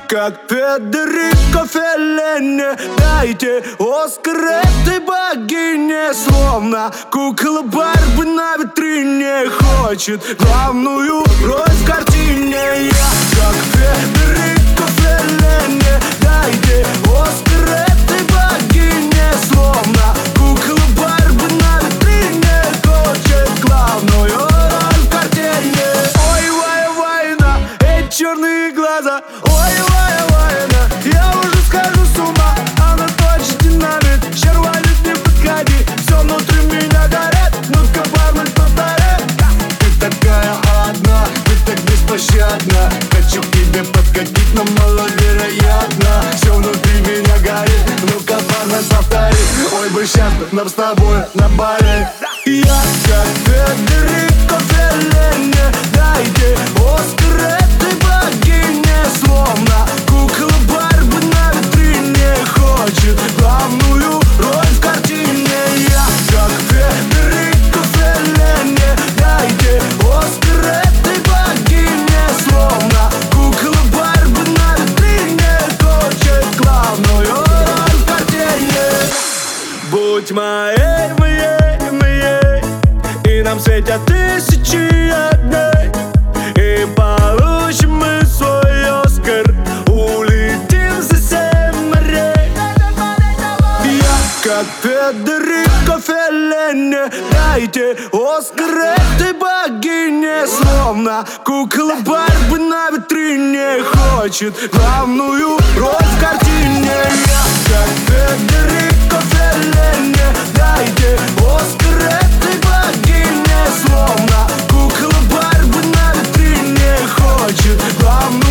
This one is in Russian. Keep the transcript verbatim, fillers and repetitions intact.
как Федерико Феллини. Дайте Оскар этой богине. Словно кукла Барби на витрине хочет главную роль в картине. Я как Федерико Феллини. Дайте Оскар этой богине. Словно кукла Барби на витрине хочет главную роль в картине. Ой, вай, война, эти черные глаза. Ой, вай, война, я уже схожу с ума. Она точит динамит, червалит, не подходи. Все внутри меня горит, ну-ка, бармен, повтори. Ты такая одна, ты так беспощадна. Хочу к тебе подкатить, но маловероятно. Все внутри меня горит, ну-ка, бармен, повтори. Ой, бы сейчас нам с тобой на баре. Я как Федерико Феллини. Дайте Оскар этой богине. Словно кукла Барби на витрине хочет главную роль в картине. Я как Федерико Феллини. Дайте Оскар этой богине. Словно кукла Барби на витрине хочет главную роль в картине. Будь моей, моей, моей, и нам светят тысячи огней. И получим мы свой Оскар, улетим за семь морей. Я как Федерико Феллини. Дайте Оскар этой богине. Словно кукла Барби на витрине хочет главную роль в картине. Я как Федерико Феллини. Дайте Оскар этой богине. Словно кукла Барби на витрине хочет главную